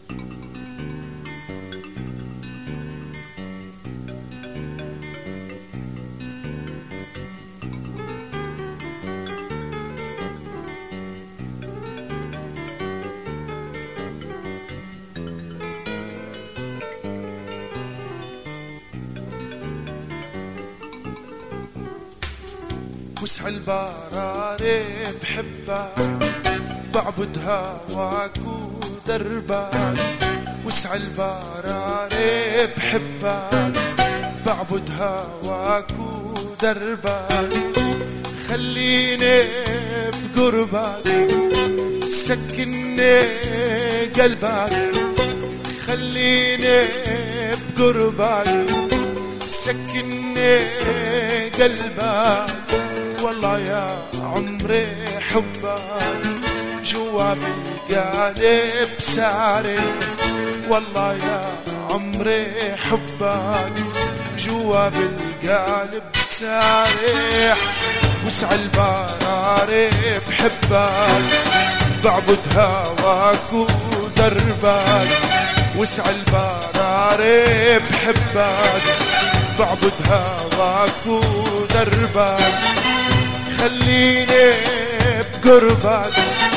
وسع البراري بحبك بعبد هواك ودربك، وسع البراري بحبك بعبد هواك ودربك، خليني بقربك سكني قلبك، خليني بقربك سكني قلبك، والله يا عمري حبك جوا بالقلب ساري، والله يا عمري حبك جوا بالقلب ساري، وسع البراري بحبك بعبد هواك ودربك، وسع البراري بحبك بعبد هواك ودربك، خليني بقربك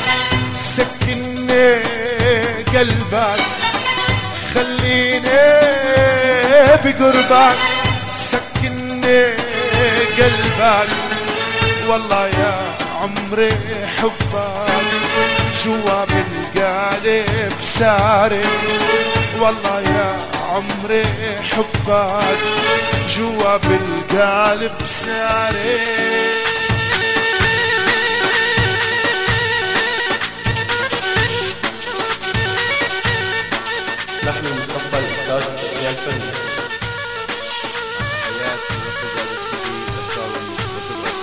سكني قلبك، خليني بقربك سكني قلبك، والله يا عمري حبك جوا بالقلب ساري، والله يا عمري حبك جوا بالقلب ساري. نحن نتقبل إخراج الأغنية الفنية. حياتي وفزاد السبيل أساوي وزبط.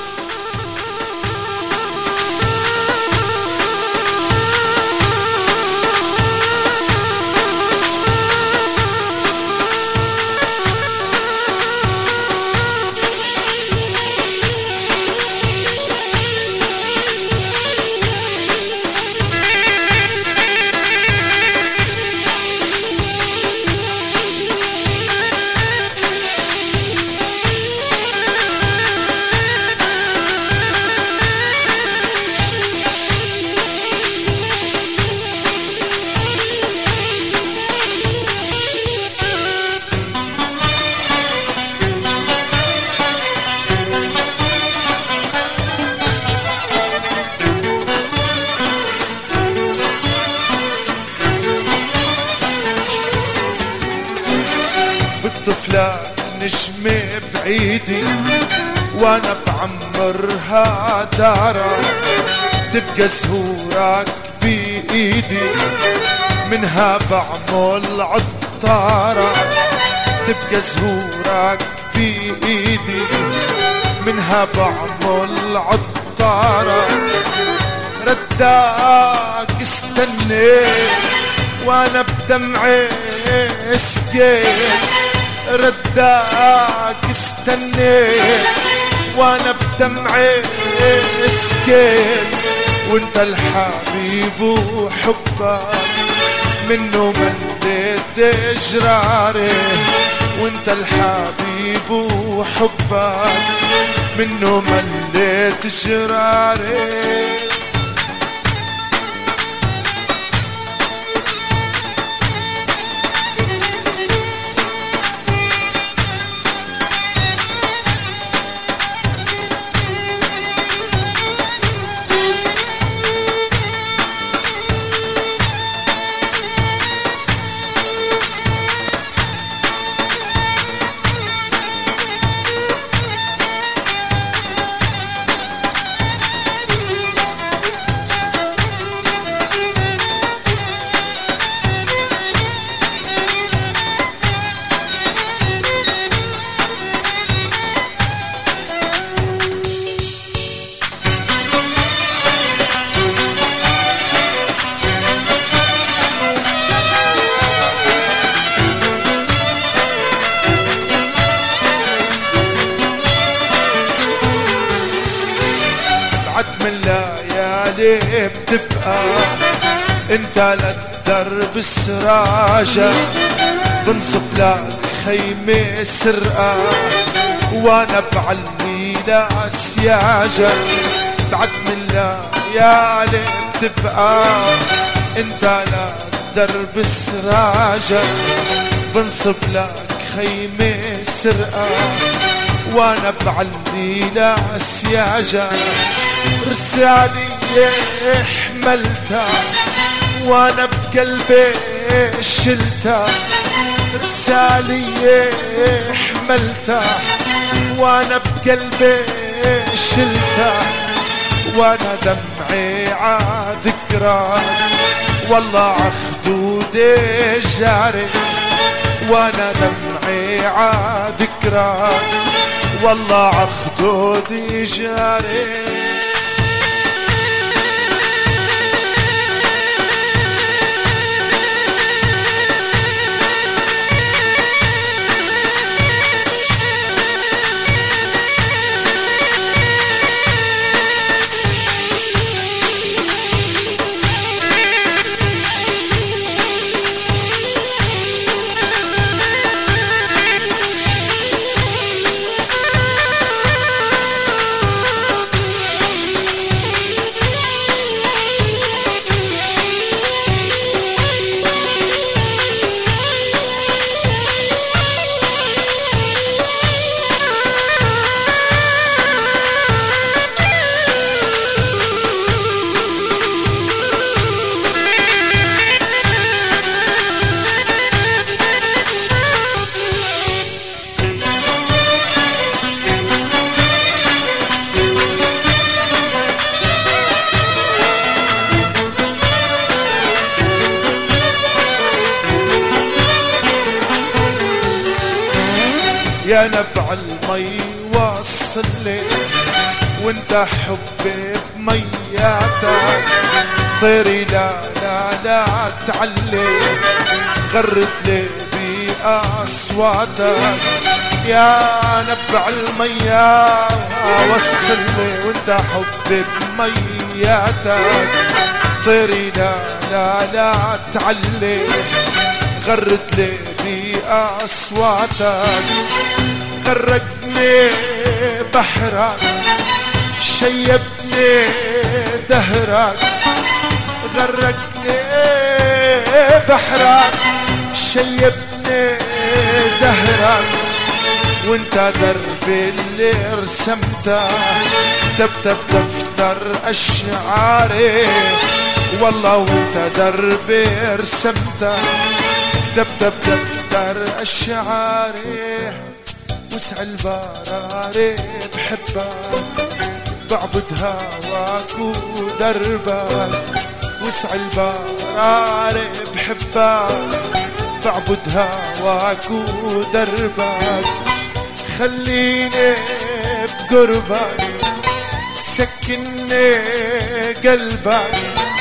طفلة نجمة بعيدي وانا بعمرها دارة، تبقى زهورك بايدي منها بعمل عطارة، تبقى زهورك بايدي منها بعمل عطارة، رداك استنيت وانا بدمعي سقيت، رداك استنيت وانا بدمعي سكيت، وانت الحبيب وحبك منه مليت جراري، وانت الحبيب وحبك منه مليت جراري. من ليالي بتبقى انت درب السراجة بنصب لك خيمة سرقة وانا بعلي لا سياجة بعد من ليالي بتبقى انت لك درب السراجة بنصب لك خيمة سرقة وانا بعلي لا سياجة رسالي حملتها وانا بقلبي شلتها رسالي حملتها وانا بقلبي شلتها وانا دمعي عذكراك والله عخدودي جاري وانا دمعي عذكراك والله عخدودي جاري يا نبع المي وصل لي وانت حبي بمياتك طيري لا لا لا تعلي غرد لي بأصواتك يا نبع المي وصل لي وانت حبي بمياتك طيري لا لا لا تعلي غرد لي بأصواتك غرقني بحرك شيبني دهرك غرقني بحرك شيبني دهرك وانت دربي اللي رسمته تبتب دفتر أشعاري والله وانت دربي رسمته تبتب دفتر أشعاري وسع البراري بحبك بعبد هواك ودربك وسع البراري بحبك بعبد هواك ودربك خليني بقربك سكني قلبك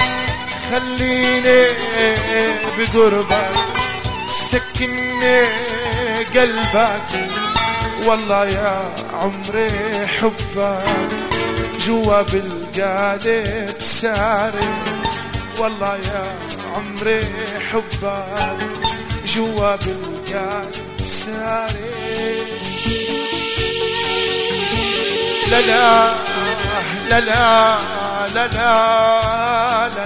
خليني بقربك سكني قلبك والله يا عمري حبك جوا بالقالب ساري والله يا عمري حبك جوا بالقالب ساري لا لا لا لا لا لا لا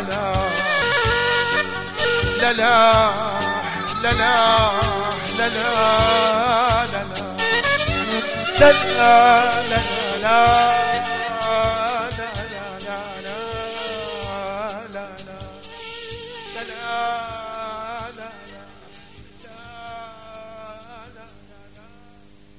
لا لا لا لا لا لا لا لا لا لا لا